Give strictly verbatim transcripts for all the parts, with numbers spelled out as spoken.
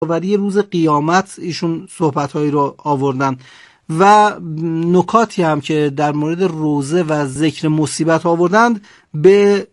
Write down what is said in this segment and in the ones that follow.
یادآوری روز قیامت ایشون صحبت‌هایی رو آوردن و نکاتی هم که در مورد روزه و ذکر مصیبت آوردند به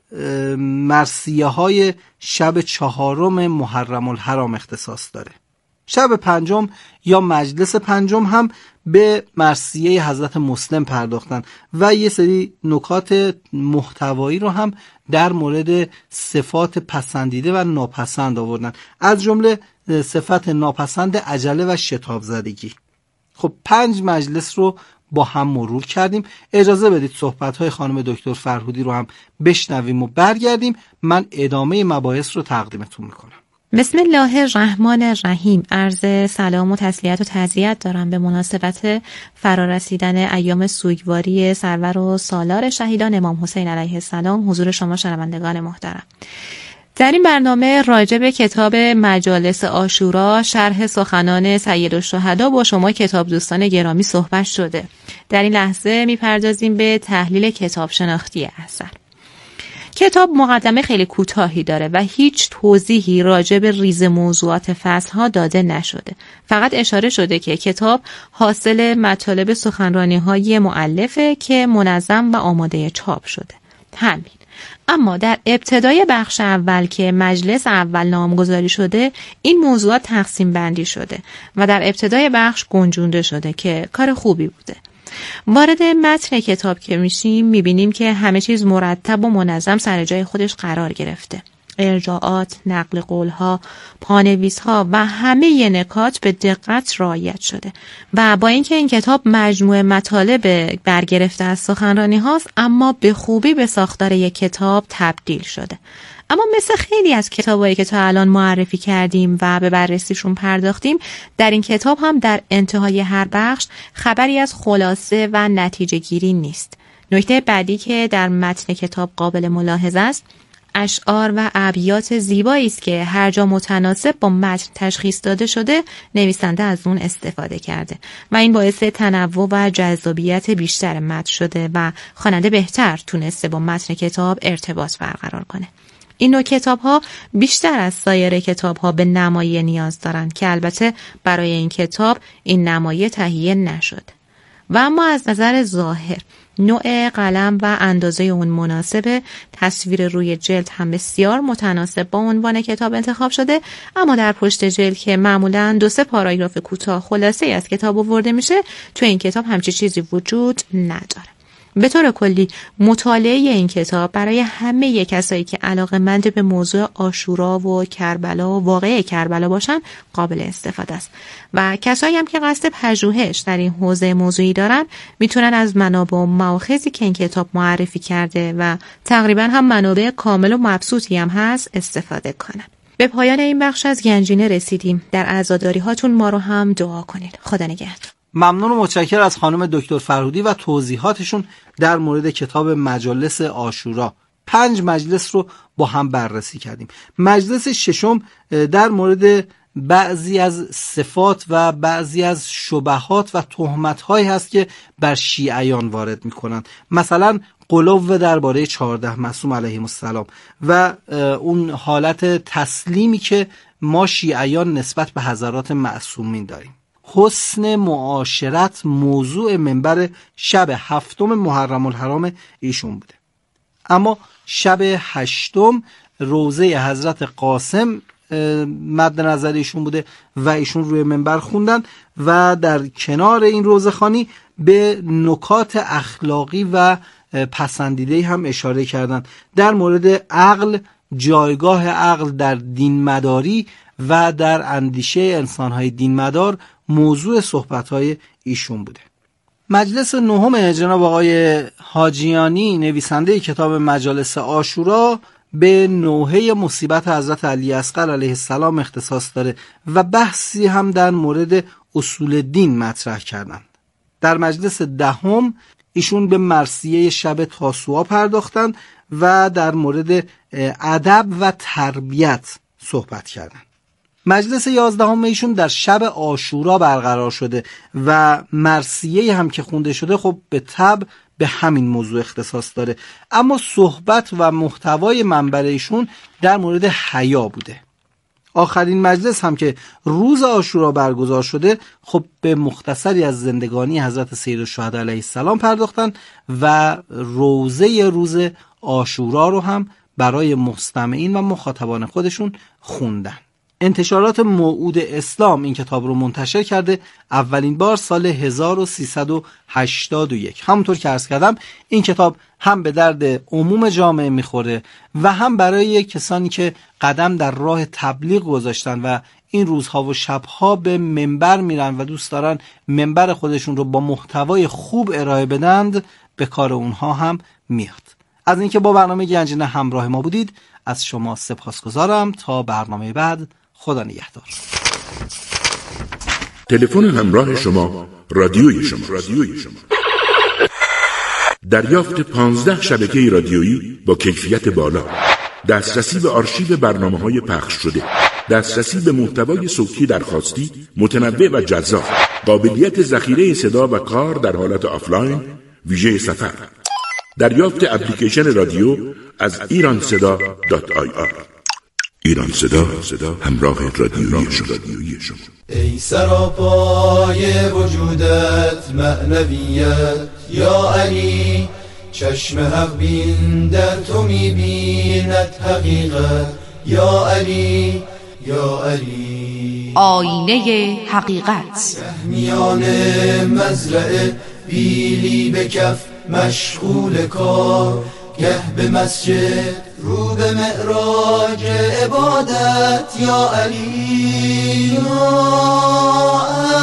مرثیه های شب چهارم محرم الحرام اختصاص داره. شب پنجم یا مجلس پنجم هم به مرثیه حضرت مسلم پرداختن و یه سری نکات محتوایی رو هم در مورد صفات پسندیده و ناپسند آوردن، از جمله صفت ناپسند عجله و شتاب زدگی. خب پنج مجلس رو با هم مرور کردیم. اجازه بدید صحبت‌های خانم دکتر فرهودی رو هم بشنویم و برگردیم. من ادامه مباحث رو تقدیمتون میکنم. بسم الله الرحمن الرحیم. عرض سلام و تسلیت و تعزیت دارم به مناسبت فرارسیدن ایام سوگواری سرور و سالار شهیدان امام حسین علیه السلام حضور شما شنوندگان محترم. در این برنامه راجع به کتاب مجالس عاشورا شرح سخنان سیدالشهدا با شما کتاب دوستان گرامی صحبت شده. در این لحظه میپردازیم به تحلیل کتاب شناختی اثر. کتاب مقدمه خیلی کوتاهی داره و هیچ توضیحی راجع به ریز موضوعات فصل‌ها داده نشده. فقط اشاره شده که کتاب حاصل مطالب سخنرانی‌های مؤلفه که منظم و آماده چاپ شده. همین. اما در ابتدای بخش اول که مجلس اول نامگذاری شده، این موضوعات تقسیم بندی شده و در ابتدای بخش گنجونده شده که کار خوبی بوده. وارد متن کتاب که میشیم میبینیم که همه چیز مرتب و منظم سر جای خودش قرار گرفته. ارجاعات، نقل قولها، پانویسها و همه نکات به دقت رعایت شده و با اینکه این کتاب مجموعه مطالب برگرفته از سخنرانی هاست، اما به خوبی به ساختار یک کتاب تبدیل شده. اما مثل خیلی از کتابایی که تا الان معرفی کردیم و به بررسیشون پرداختیم، در این کتاب هم در انتهای هر بخش خبری از خلاصه و نتیجه گیری نیست. نکته بعدی که در متن کتاب قابل ملاحظه است، اشعار و ابیات زیبایی است که هر جا متناسب با متن تشخیص داده شده نویسنده از اون استفاده کرده و این باعث تنوع و جذابیت بیشتر متن شده و خواننده بهتر تونسته با متن کتاب ارتباط برقرار کنه. این نوع کتاب‌ها بیشتر از سایر کتاب‌ها به نمایه نیاز دارند که البته برای این کتاب این نمایه تهیه نشد. و اما از نظر ظاهر نوع قلم و اندازه اون مناسبه، تصویر روی جلد هم بسیار متناسب با عنوان کتاب انتخاب شده، اما در پشت جلد که معمولاً دو سه پاراگراف کوتاه خلاصه از کتاب آورده میشه، تو این کتاب همچین چیزی وجود نداره. به طور کلی مطالعه این کتاب برای همه کسایی که علاقه‌مند به موضوع عاشورا و کربلا و واقعه کربلا باشن قابل استفاده است و کسایی هم که قصد پژوهش در این حوزه موضوعی دارن میتونن از منابع و مآخذی که این کتاب معرفی کرده و تقریبا هم منابع کامل و مبسوطی هم هست استفاده کنن. به پایان این بخش از گنجینه رسیدیم. در عزاداری هاتون ما رو هم دعا کنید. خدا نگهدار. ممنون و متشکر از خانم دکتر فرهودی و توضیحاتشون در مورد کتاب مجالس عاشورا. پنج مجلس رو با هم بررسی کردیم. مجلس ششم در مورد بعضی از صفات و بعضی از شبهات و تهمت‌هایی هست که بر شیعیان وارد می‌کنن. مثلا غلو درباره چهارده معصوم علیهم السلام و اون حالت تسلیمی که ما شیعیان نسبت به حضرات معصومین داریم. حسن معاشرت موضوع منبر شب هفتم محرم الحرام ایشون بوده. اما شب هشتم روزه حضرت قاسم مد نظر ایشون بوده و ایشون روی منبر خوندن و در کنار این روزه خوانی به نکات اخلاقی و پسندیده هم اشاره کردن در مورد عقل، جایگاه عقل در دین مداری و در اندیشه انسانهای دین مدار موضوع صحبت‌های ایشون بوده. مجلس نهم جناب آقای حاجیانی نویسنده کتاب مجالس عاشورا به نوحه مصیبت حضرت علی اصغر علیه السلام اختصاص داره و بحثی هم در مورد اصول دین مطرح کردند. در مجلس دهم ایشون به مرثیه شب تاسوعا پرداختند و در مورد ادب و تربیت صحبت کردند. مجلس یازدهم ایشون در شب عاشورا برقرار شده و مرثیه هم که خونده شده خب به طبع به همین موضوع اختصاص داره، اما صحبت و محتوای منبر ایشون در مورد حیا بوده. آخرین مجلس هم که روز عاشورا برگزار شده، خب به مختصری از زندگانی حضرت سیدالشهدا علیه السلام پرداختن و روزه روز عاشورا رو هم برای مستمعین و مخاطبان خودشون خوندن. انتشارات موعود اسلام این کتاب رو منتشر کرده، اولین بار سال هزار و سیصد و هشتاد و یک. همونطور که عرض کردم این کتاب هم به درد عموم جامعه میخوره و هم برای کسانی که قدم در راه تبلیغ گذاشتن و این روزها و شبها به منبر میرن و دوست دارن منبر خودشون رو با محتوای خوب ارائه بدند، به کار اونها هم میاد. از اینکه با برنامه گنجینه همراه ما بودید از شما سپاسگزارم. تا برنامه بعد، خدا نگهدار. تلفن همراه شما رادیوی شما رادیوی شما دریافت پانزده شبکه رادیویی با کیفیت بالا، دسترسی به آرشیو برنامه‌های پخش شده، دسترسی به محتوای صوتی درخواستی متنوع و جذاب، قابلیت ذخیره صدا و کار در حالت آفلاین ویژه سفر، دریافت اپلیکیشن رادیو از ایران صدا دات آی آر. ایران صدا، همراه رادیویی شما. ای سراپای وجودت معنویت یا علی، چشم حق بین در تو میبیند حقیقت یا علی یا علی. آینه حقیقت میان مزرعه بیلی به کف مشغول کار، گه به مسجد رو به معراج عبادت یا علی یا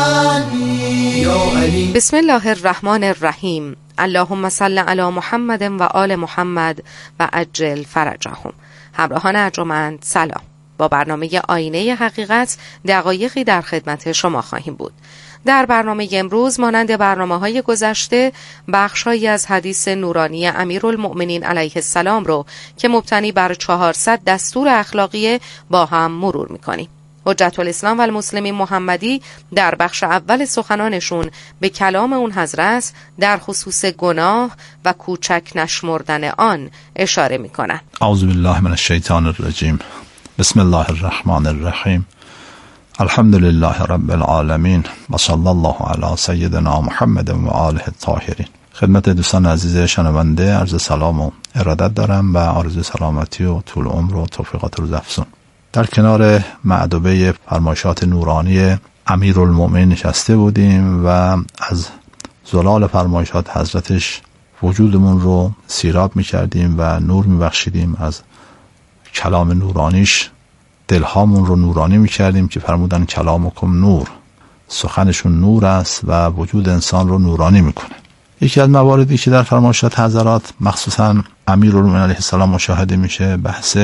علی یا علی. بسم الله الرحمن الرحیم. اللهم صل علی محمد و آل محمد و عجل فرجهم. همراهان ارجمند سلام. با برنامه آینه حقیقت دقایقی در خدمت شما خواهیم بود. در برنامه امروز مانند برنامه‌های گذشته بخش‌هایی از حدیث نورانی امیرالمؤمنین علیه السلام رو که مبتنی بر چهارصد دستور اخلاقی با هم مرور می‌کنیم. حجت الاسلام و المسلمین محمدی در بخش اول سخنانشون به کلام اون حضرت در خصوص گناه و کوچک نشمردن آن اشاره می‌کنند. اعوذ بالله من الشیطان الرجیم. بسم الله الرحمن الرحیم. الحمد لله رب العالمین و صلی الله علی سیدنا محمد و آله الطاهرین. خدمت دوستان عزیز شنونده عرض سلام و ارادت دارم و آرزوی سلامتی و طول عمر و توفیقات روزافزون. در کنار معدوبه فرمایشات نورانی امیرالمؤمنین نشسته بودیم و از زلال فرمایشات حضرتش وجودمون رو سیراب می‌کردیم و نور می‌بخشیدیم. از کلام نورانیش دلهامون رو نورانی می‌کردیم که فرمودن کلامکم نور، سخنشون نور است و وجود انسان رو نورانی می‌کنه. یکی از مواردی که در فرمایشات حضرات مخصوصا امیرالمؤمنین علیه السلام مشاهده میشه بحث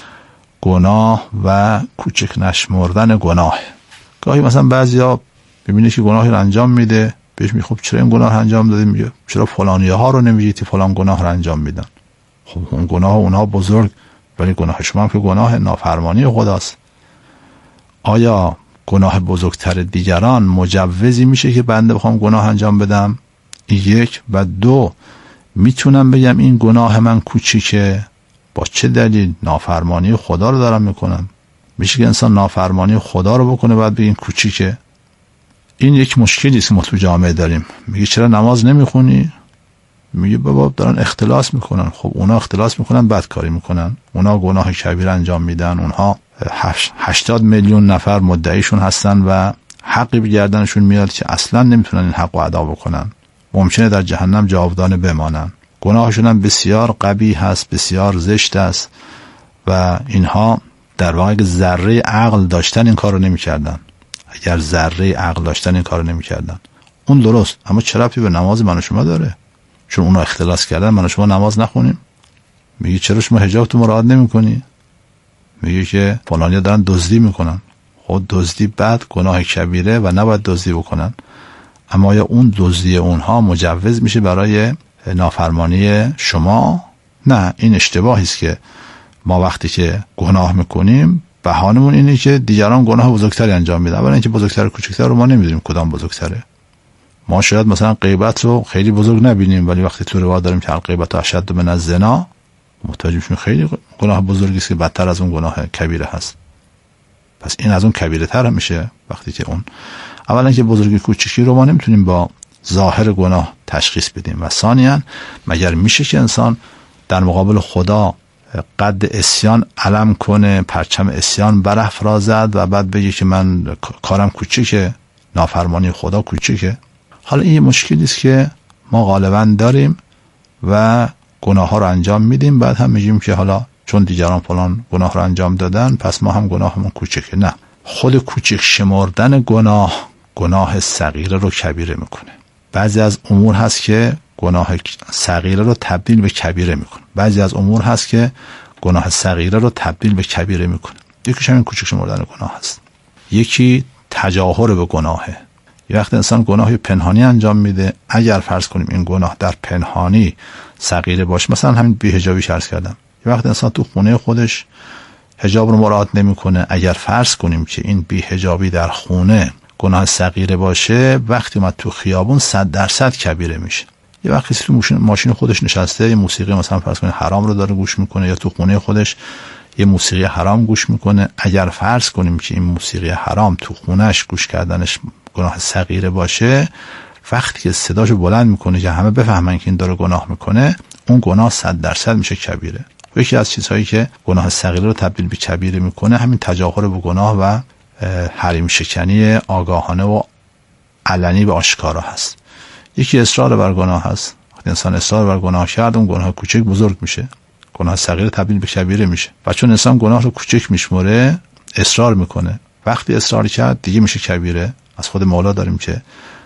گناه و کوچک نشمردن گناه. گاهی مثلا بعضیا ببینه که گناهی رو انجام میده، بهش میگه خب چرا این گناه رو انجام دادی؟ میگه چرا فلانیه ها رو نمیگی که فلان گناه رو انجام میدن؟ خب اون گناه اونها بزرگ، ولی گناه شما هم که گناه نافرمانی خداست. آیا گناه بزرگتر دیگران مجوزی میشه که بنده بخوام گناه انجام بدم؟ یک. و دو، میتونم بگم این گناه من کوچیکه، با چه دلیل؟ نافرمانی خدا رو دارم میکنم. میشه که انسان نافرمانی خدا رو بکنه بعد بگیم کوچیکه؟ این یک مشکلی است که ما تو جامعه داریم. میگه چرا نماز نمیخونی؟ میگه بابا دارن اختلاس میکنن. خب اونا اختلاس میکنن، بدکاری میکنن، اونا گناه کبیر انجام میدن، اونها هشتاد میلیون نفر مدعیشون هستن و حقی به گردنشون میاد که اصلا نمیتونن این حق رو ادا بکنن، ممکنه در جهنم جاودانه بمانن. گناهشون هم بسیار قبیح هست، بسیار زشت است و اینها در واقع ذره عقل داشتن این کار رو نمی کردن. اگر ذره عقل داشتن این کار رو نمی کردن. اون درست، اما چه ربطی به نماز من و شما داره؟ چون اونا اختلاس کردن من و شما نماز نخونیم. میگه چرا شما حجابتون مراعات نمی کنی؟ میگه که فلانیا دارن دزدی میکنن. خود دزدی بد، گناه کبیره و نباید دزدی بکنن. اما آیا اون دزدی اونها مجوز میشه برای نافرمانی شما؟ نه، این اشتباهی است که ما وقتی که گناه میکنیم بهانمون اینه که دیگران گناه بزرگتری انجام میدن. اولا اینکه بزرگتر و کوچکتر رو ما نمیدونیم کدام بزرگتره. ما شاید مثلا غیبت رو خیلی بزرگ نبینیم، ولی وقتی تو روایت داریم که الغیبت اشد من الزنا، متوجه میشیم خیلی گناه بزرگی است که بدتر از اون گناه کبیره هست. پس این از اون کبیره تر میشه. وقتی که اون اولا که بزرگی کوچیکی رو ما نمیتونیم با ظاهر گناه تشخیص بدیم و ثانیاً مگر میشه که انسان در مقابل خدا قد عصیان علم کنه، پرچم عصیان برافرازد و بعد بگه که من کارم کوچیکه، نافرمانی خدا کوچیکه؟ حالا این مشکلی است که ما غالبا داریم و گناه ها رو انجام میدیم، بعد هم میگیم که حالا چون دیگران فلان گناه رو انجام دادن پس ما هم گناهمون کوچیکه. نه، خود کوچک شمردن گناه گناه صغیره رو کبیره میکنه. بعضی از امور هست که گناه صغیره رو تبدیل به کبیره میکنه، بعضی از امور هست که گناه صغیره رو تبدیل به کبیره میکنه. یکیش همین کوچک شمردن گناه هست. یکی تجاهر به گناهه. یه وقت انسان گناهی پنهانی انجام میده، اگر فرض کنیم این گناه در پنهانی صغیره باشه، مثلا همین بی‌حجابی عرض کردم، یه وقت انسان تو خونه خودش حجاب رو مراعات نمیکنه، اگر فرض کنیم که این بی‌حجابی در خونه گناه صغیره باشه، وقتی اومد تو خیابون صد درصد کبیره میشه. یه وقتی تو ماشین خودش نشسته یه موسیقی مثلا فرض کنید حرام رو داره گوش میکنه، یا تو خونه خودش یه موسیقی حرام گوش میکنه، اگر فرض کنیم که این موسیقی حرام تو خونش گوش کردنش گناه صغیره باشه، وقتی که صداشو بلند میکنه که همه بفهمن که این داره گناه میکنه، اون گناه صد درصد میشه کبیره. یکی از چیزهایی که گناه صغیره رو تبدیل به کبیره میکنه همین تجاهر به گناه و حریم شکنی آگاهانه و علنی به آشکارا هست. یکی اصرار بر گناه هست. وقتی انسان اصرار بر گناه کرد، اون گناه کوچک بزرگ میشه، گناه صغیر تبدیل به کبیره میشه. و چون انسان گناه رو کوچک میشمره، اصرار میکنه، وقتی اصرار کرد دیگه میشه کبیره. از خود مولا داریم که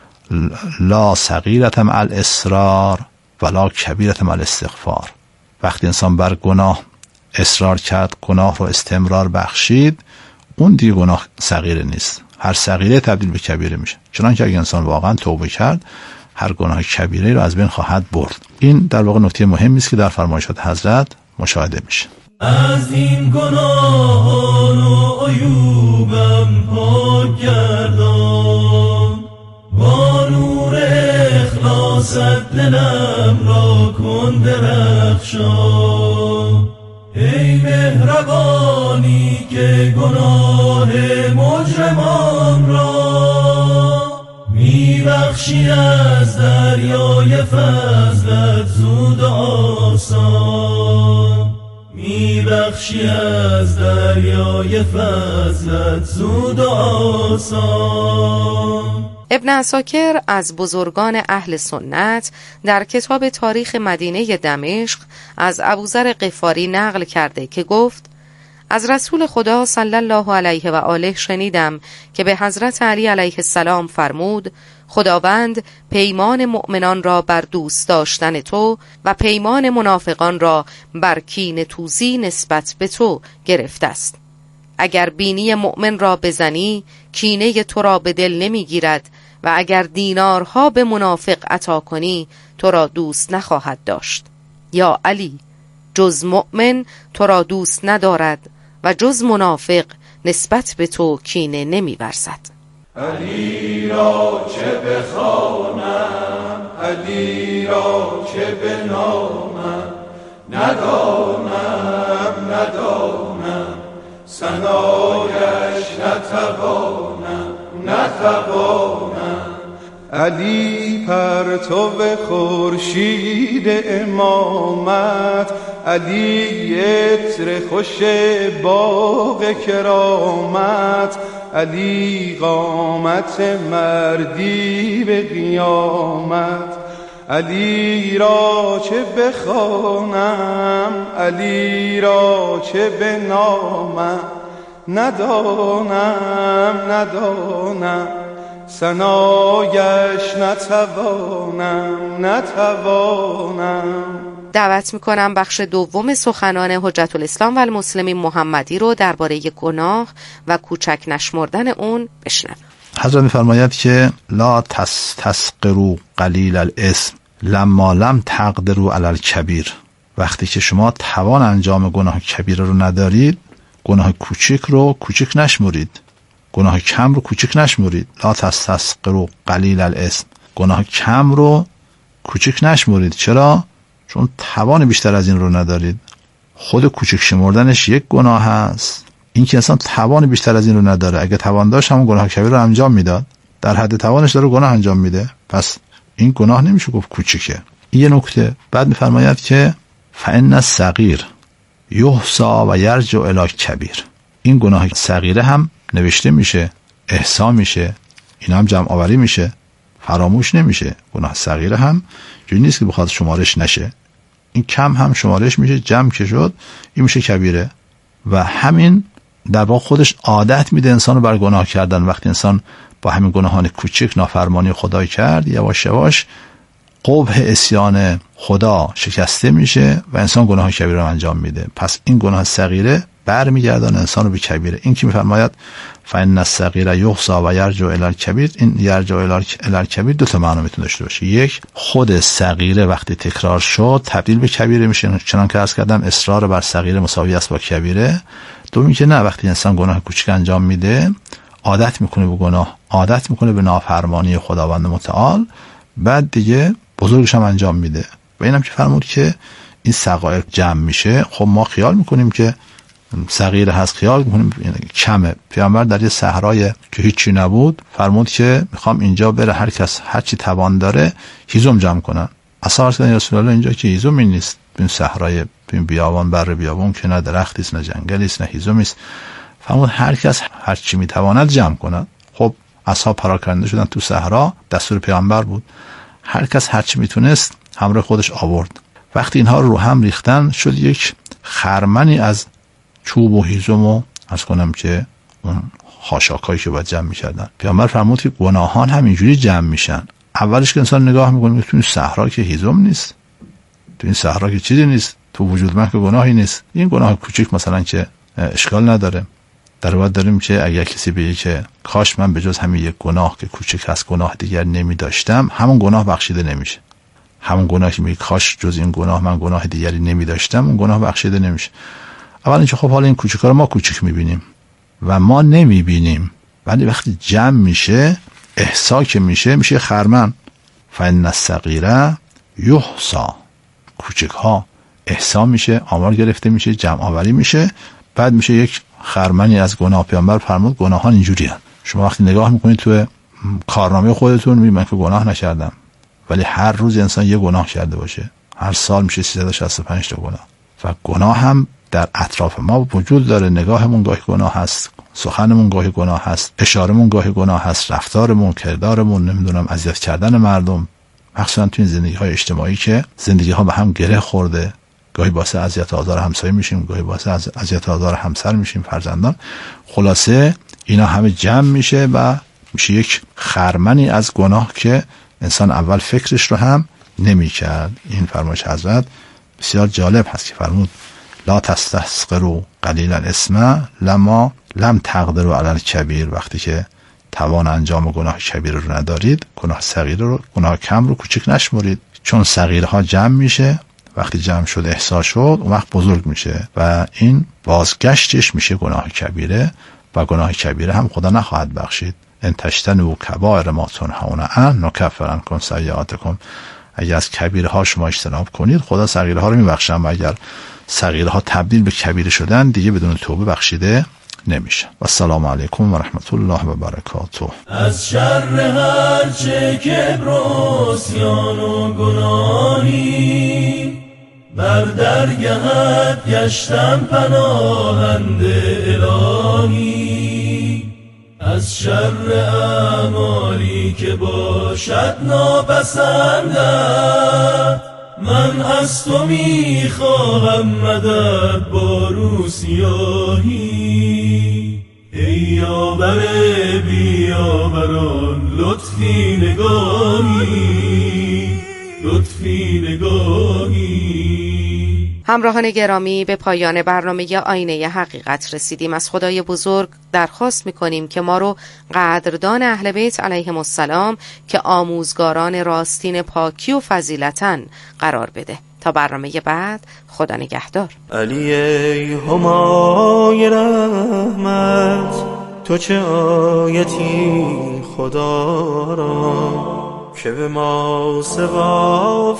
لا صغیرة مع الاصرار ولا کبیرة مع الاستغفار. وقتی انسان بر گناه اصرار کرد، گناه رو استمرار بخشید، اون دیگه گناه صغیره نیست، هر صغیره تبدیل به کبیره میشه. چنانکه اگه انسان واقعا توبه کرد، هر گناه کبیره رو از بین خواهد برد. این در واقع نکته مهمی است که در فرمایشات حضرت مشاهده میشه. از این گناهان و عیوبم پاک گردان، با نور اخلاصت دلم را کن درخشان. ای مهربانی که گناه مجرمان را میبخشی از دریای فضلت زود و آسان، میبخشی از دریای فضلت زود و آسان. ابن عساکر از بزرگان اهل سنت در کتاب تاریخ مدینه دمشق از ابوذر غفاری نقل کرده که گفت از رسول خدا صلی الله علیه و آله شنیدم که به حضرت علی علیه السلام فرمود خداوند پیمان مؤمنان را بر دوست داشتن تو و پیمان منافقان را بر کینه توزی نسبت به تو گرفته است. اگر بینی مؤمن را بزنی کینه تو را به دل نمیگیرد و اگر دینارها به منافق عطا کنی تو را دوست نخواهد داشت. یا علی، جز مؤمن تو را دوست ندارد و جز منافق نسبت به تو کینه نمی‌ورزد. علی را چه بخوانم، علی را چه بنامم، ندانم ندانم ثنایش نتوانم نتوانم. علی پرتو خورشید امامت، علی عطر خوش باغ کرامت، علی قامت مردی به قیامت. علی را چه بخوانم، علی را چه بنامم، ندانم ندانم ثنایش نتوانم نتوانم. دعوت میکنم بخش دوم سخنان حجت الاسلام و المسلمین محمدی رو درباره گناه و کوچک نشمردن اون بشنویم. حضرت میفرماید که لا تستسقروا قلیل الاسم لما لم تقدروا علی الکبیر. وقتی که شما توان انجام گناه کبیره رو ندارید، گناه کوچک رو کوچک نشمرید، گناه کم رو کوچک نشمرید. لا تستسقروا قلیل الاسم، گناه کم رو کوچک نشمرید. چرا؟ چون توان بیشتر از این رو ندارید. خود کوچک شمردنش یک گناه هست، این که انسان توان بیشتر از این رو نداره. اگه توان داشت همون گناه کبیر رو انجام میداد، در حد توانش داره گناه انجام میده، پس این گناه نمیشه گفت کوچیکه. این یه نکته. بعد میفرماید که فإن الصغیر یحصی و یرجع الی کبیر. این گناه صغیره هم نوشته میشه، احصا میشه، این هم جمع آوری میشه، فراموش نمیشه. گناه صغیره هم جوری نیست که بخواد شمارش نشه، این کم هم شمارش میشه، جمع که شد این میشه کبیره. و همین در واقع خودش عادت میده انسان رو بر گناه کردن. وقتی انسان با همین گناهان کوچک نافرمانی خدای کرد، یواش یواش قبح عصیان خدا شکسته میشه و انسان گناه کبیره رو انجام میده. پس این گناه صغیره برمیگردان انسان رو به کبیره. این که میفرماید فإن الصغیر یحصی و یرجع الی الکبیر، این یرجع الی الکبیر دو تا معنی میتونه داشته باشه. یک، خود صغیره وقتی تکرار شد تبدیل به کبیره میشه، چنان که عرض کردم اصرار بر صغیره مساوی است با کبیره. دومی که نه، وقتی انسان گناه کوچک انجام میده عادت میکنه به گناه، عادت میکنه به نافرمانی خداوند متعال، بعد دیگه بزرگش هم انجام میده. و اینم که فرمود که این صغائر جمع میشه. خب ما خیال میکنیم که صغیر هست، خیال میکنیم کمه. پیامبر در یه صحرای که هیچی نبود فرمود که میخوام اینجا بره هر کس هر چی توان داره هیزم جمع کنن. اصلا رسول الله اینجا که هیزمی نیست، این صحرای این بیابان بر بیابان که نه درختی است نه جنگلی است نه هیزمی است. فرمود هر کس هر چی میتواند جمع کنه. خب اصحاب پراکنده شدن تو صحرا، دستور پیامبر بود، هر کس هر چی میتونست همراه خودش آورد. وقتی اینها رو هم ریختن شد یک خرمنی از چوب و هیزم و از کنم که اون خاشاکایی که باید جمع میکردن. پیامبر فرمود که گناهان هم اینجوری جمع میشن. اولش که انسان نگاه میکنه تو این صحرا که هیزم نیست، تو این صحرا که چیزی نیست، تو وجود من که گناهی نیست، این گناه کوچیک مثلا که اشکال نداره. در واقع داریم که اگر کسی بگه که کاش من به جز همین یک گناه که کوچیک هست گناه دیگر نمی داشتم، همون گناه بخشیده نمیشه. همون گناهی که میگه کاش جز این گناه من گناه دیگری نمی داشتم، اون گناه بخشیده نمیشه. اول اینکه خب حالا این کوچیکا رو ما کوچیک میبینیم و ما نمیبینیم، ولی وقتی جمع میشه احصا که میشه میشه خرمن. فإن الصغیر یحصی، کوچیک ها احصا میشه، آمار گرفته میشه، جمع آوری میشه، بعد میشه یک خرمنی از گناه. پیامبر فرمود گناهان اینجوری هست. شما وقتی نگاه میکنید تو کارنامه خودتون میبینید من که گناه نکردم، ولی هر روز انسان یه گناه کرده باشه، هر سال میشه سیصد و شصت و پنج تا گناه. و گناه هم در اطراف ما وجود داره. نگاهمون گاهی گناه هست، سخنمون گاهی گناه هست، اشارمون گاهی گناه هست، رفتارمون، کردارمون، نمیدونم اذیت کردن مردم، مخصوصا تو این زندگی های اجتماعی که زندگی ها به هم گره خورده، گاهی باعث اذیت و آزار همسایه میشیم، گاهی باعث اذیت و آزار همسر میشیم، فرزندان. خلاصه اینا همه جمع میشه و میشه یک خرمنی از گناه که انسان اول فکرش رو هم نمیکرد. این فرمایش حضرت بسیار جالب هست که فرمود لا تستحقروا قلیل الاسم لما لم تقدروا علی الکبیر. وقتی که توان انجام گناه کبیر رو ندارید، گناه صغیر رو، گناه کم رو کوچک نشمرید، چون صغیرها جمع میشه. وقتی جمع شد احساس شد اون وقت بزرگ میشه و این بازگشتش میشه گناه کبیره و گناه کبیره هم خدا نخواهد بخشید. ان تجتنبوا کبائر ما تنهون عنه نکفر عنکم سیئاتکم. اگر از کبیره ها شما اجتناب کنید خدا صغیره ها رو میبخشن و اگر صغیره ها تبدیل به کبیره شدن دیگه بدون توبه بخشیده نمیشه. و السلام علیکم و رحمت الله و برکاته. از شر هر چه کبر و عصیان و گناهی بر درگهت گشتم پناهنده الهی. از شر اعمالی که باشد ناپسندت من از تو میخواهم مدد با رو سیاهی. ای یاور بیاوران لطفی نگاهی، لطفی نگاهی. همراهان گرامی، به پایان برنامه آینه حقیقت رسیدیم. از خدای بزرگ درخواست میکنیم که ما رو قدردان اهل بیت علیهم السلام که آموزگاران راستین پاکی و فضیلتن قرار بده. تا برنامه بعد، خدا نگهدار. علی ای همای رحمت، تو چه آیتی خدا را که به ما سوا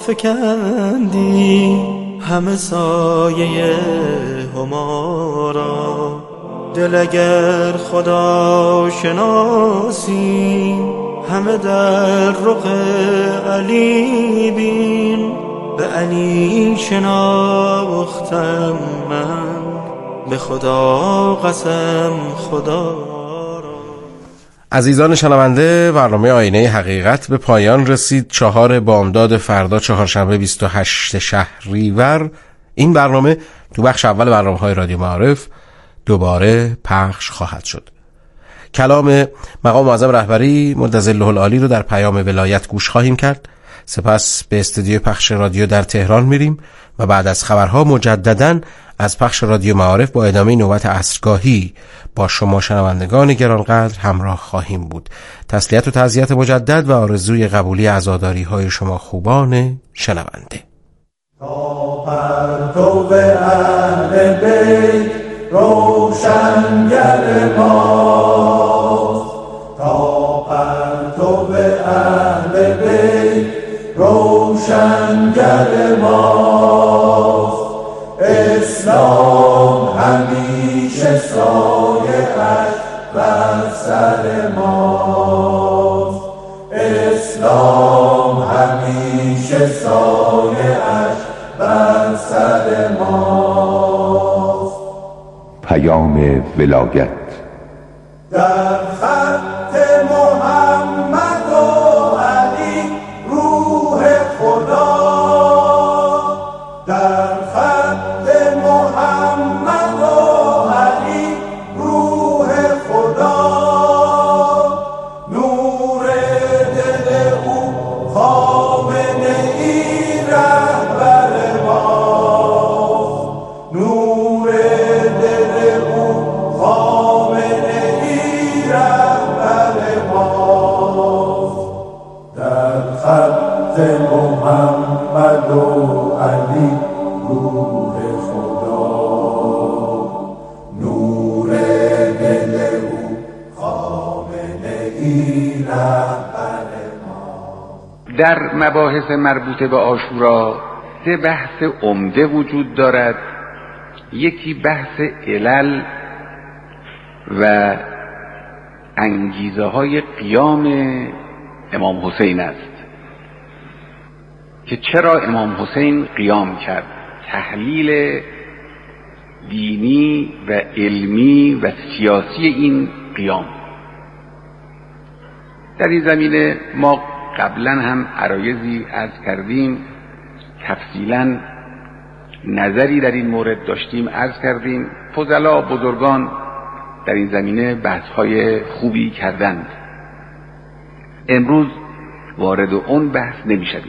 فکندی همه سایه هما را. دل اگر خدا شناسی همه در رخ علی بین، به علی شناختم من به خدا قسم خدا. عزیزان شنونده، برنامه آینه حقیقت به پایان رسید. چهار بامداد فردا چهارشنبه بیست و هشتم شهریور این برنامه تو بخش اول برنامه‌های رادیو معارف دوباره پخش خواهد شد. کلام مقام معظم رهبری مدظله العالی رو در پیام ولایت گوش خواهیم کرد. سپس به استودیو پخش رادیو در تهران میریم و بعد از خبرها مجدداً از پخش رادیو معارف با ادامه نوبت عصرگاهی با شما شنوندگان گرانقدر همراه خواهیم بود. تسلیت و تعزیت مجدد و آرزوی قبولی عزاداری های شما خوبان شنونده. تا پرتو اهل بیت روشنگر ماست، تا پرتو اهل بیت روشنگر ماست، اسلام همیشه سایه‌اش بر سر ماست، اسلام همیشه سایه‌اش بر سر ماست. پیام ولایت در خط محمد و علی روح خدا، در خط محمد و علی روح خدا، نور دل او خامنه ای رهبر ماست، نور دل او خامنه ای رهبر ماست، در خط محمد و علی روح خدا، نور دل او خامنه ای رهبر ماست. در مباحث مربوط به عاشورا سه بحث عمده وجود دارد. یکی بحث علل و انگیزه های قیام امام حسین است که چرا امام حسین قیام کرد، تحلیل دینی و علمی و سیاسی این قیام. در این زمینه ما قبلا هم عرایضی عرض کردیم، تفصیلا نظری در این مورد داشتیم، عرض کردیم. فضلا بزرگان در این زمینه بحث‌های خوبی کردند. امروز وارد اون بحث نمی‌شویم.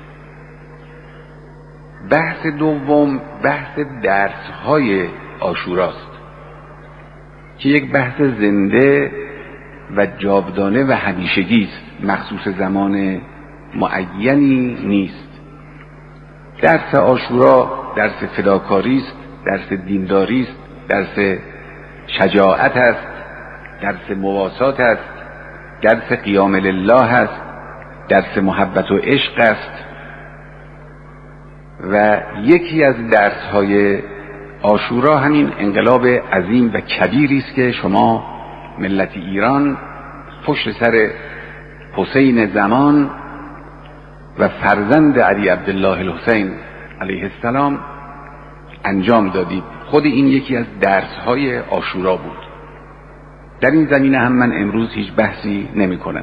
بحث دوم بحث درس‌های عاشوراست که یک بحث زنده و جاودانه و همیشگی است، مخصوص زمان معینی نیست. درس عاشورا درس فداکاری است، درس دینداری است، درس شجاعت است، درس مواسات است، درس قیام لله است، درس محبت و عشق است. و یکی از درس‌های عاشورا همین انقلاب عظیم و کبیری است که شما ملت ایران پشت سر حسین زمان و فرزند علی عبدالله الحسین علیه السلام انجام دادید. خود این یکی از درس‌های عاشورا بود. در این زمینه هم من امروز هیچ بحثی نمی کنم.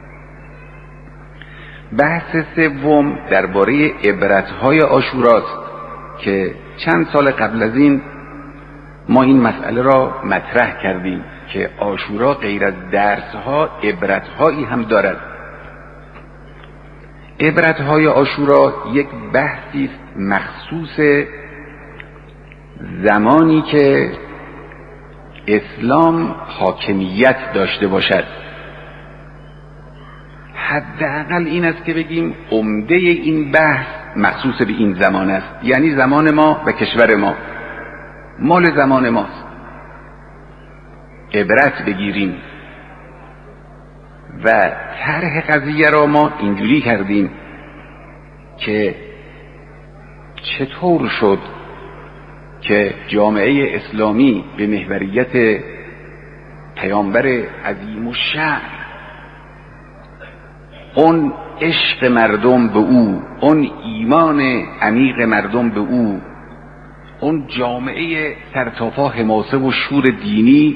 بحث سوم درباره عبرت‌های عاشوراست که چند سال قبل از این ما این مسئله را مطرح کردیم که عاشورا غیر از درس‌ها عبرت‌هایی هم دارد. عبرت‌های عاشورا یک بحثی است مخصوص زمانی که اسلام حاکمیت داشته باشد. حداقل این است که بگیم عمده این بحث مخصوص به این زمان است، یعنی زمان ما و کشور ما، مال زمان ماست. عبرت بگیریم و طرح قضیه را ما اینجوری کردیم که چطور شد که جامعه اسلامی به محوریت پیامبر عظیم الشأن، اون عشق مردم به او، اون ایمان عمیق مردم به او، اون جامعه سرتاپا حماسه و شور دینی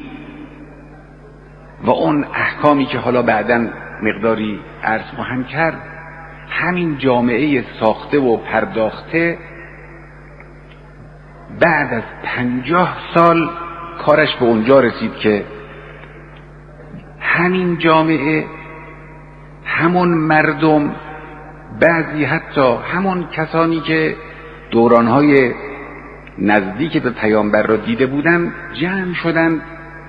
و اون احکامی که حالا بعداً مقداری عرض خواهم کرد، همین جامعه ساخته و پرداخته بعد از پنجاه سال کارش به اونجا رسید که همین جامعه، همون مردم، بعضی حتی همون کسانی که دورانهای نزدیک به پیامبر را دیده بودند جمع شدند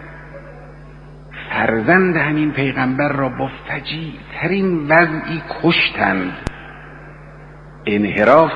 فرزند همین پیغمبر را با فجیع ترین وضعی کشتند. انحراف،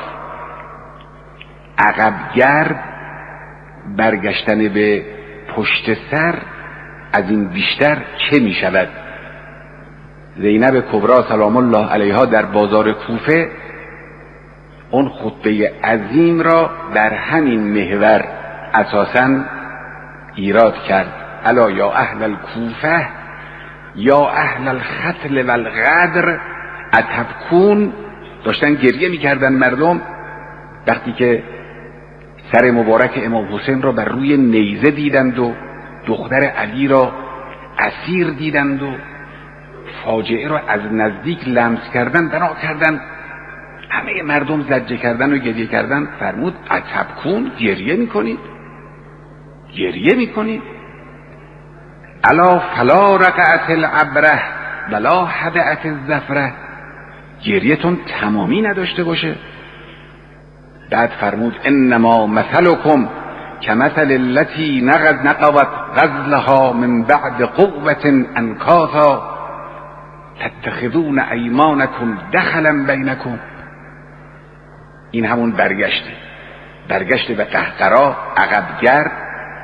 عقبگرد، برگشتن به پشت سر، از این بیشتر چه می شود؟ زینب کبرا سلام الله علیها در بازار کوفه اون خطبه عظیم را بر همین محور اساساً ایراد کرد. الا یا اهل الکوفه یا اهل الختل و الغدر اتبکون. داشتن گریه میکردن مردم وقتی که سر مبارک امام حسین را بر روی نیزه دیدند و دختر علی را اسیر دیدند و فاجعه را از نزدیک لمس کردن، بنا کردن، همه مردم زجه کردن و گریه کردن. فرمود اتبکون، گریه میکنید؟ گریه میکنید؟ الا فلا رقعت العبره ولا هدأت الزفره، گریهتون تمامی نداشته باشه. بعد فرمود انما مثلکم کمثل التي نقض نقضت غزلها من بعد قوة انکاثا تتخذون ایمانکم دخلا بینکم. این همون برگشته برگشته به قهقرا، عقبگرد.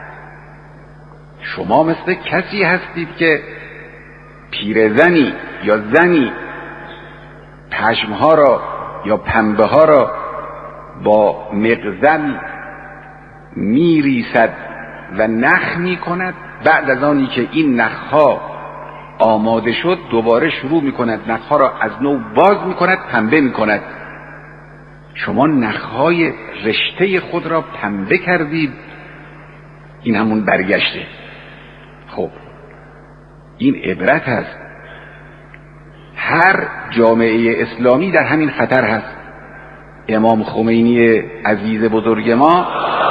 شما مثل کسی هستید که پیرزنی یا زنی پشمها را یا پنبه ها را با مغزل میریسد و نخ میکند. بعد از آنی که این نخها آماده شد دوباره شروع میکند نخها را از نو باز میکند، پنبه میکند. شما نخهای رشته خود را پنبه کردید. این همون برگشته. خب این عبرت هست. هر جامعه اسلامی در همین خطر هست. امام خمینی عزیز بزرگ ما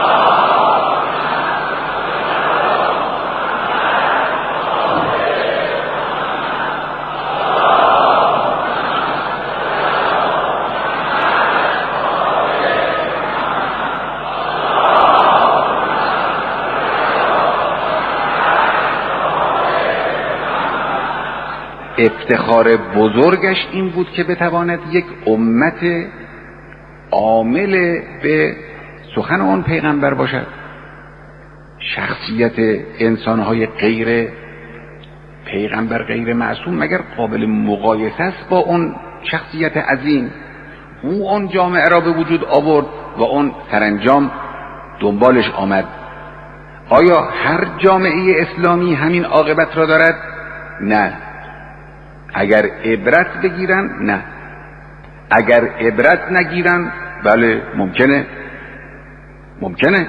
افتخار بزرگش این بود که بتواند یک امت عامل به سخن آن پیغمبر باشد. شخصیت انسانهای غیر پیغمبر، غیر معصوم، مگر قابل مقایسه است با اون شخصیت عظیم؟ او اون جامعه را به وجود آورد و اون سرانجام دنبالش آمد. آیا هر جامعه اسلامی همین عاقبت را دارد؟ نه. اگر عبرت بگیرن، نه. اگر عبرت نگیرن، بله ممکنه ممکنه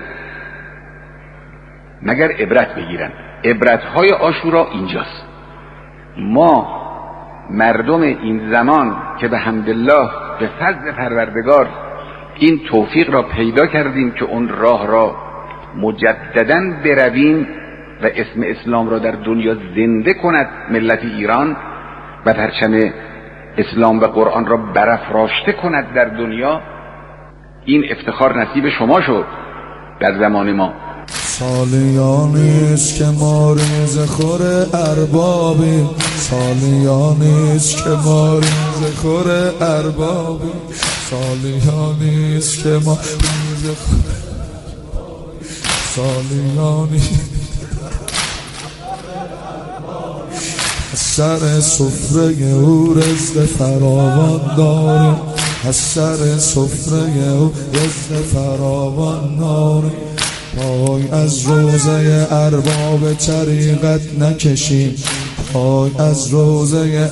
مگر عبرت بگیرن. عبرت‌های عاشورا اینجاست. ما مردم این زمان که به حمدالله به فضل پروردگار این توفیق را پیدا کردیم که اون راه را مجدداً برویم و اسم اسلام را در دنیا زنده کند ملت ایران و پرچم اسلام و قرآن را برافراشته کند در دنیا، این افتخار نصیب شما شد در زمان ما. سالیانیست که ما ریزه خور اربابی، سالیانیست که ما ریزه خور اربابی، سالیانیست که ما ریزه خور سالیانیست سر سفره او رزق فراوان داریم، از سر سفره او رزق فراوان داریم. پای از روزه ارباب طریقت نکشیم، پای از روزه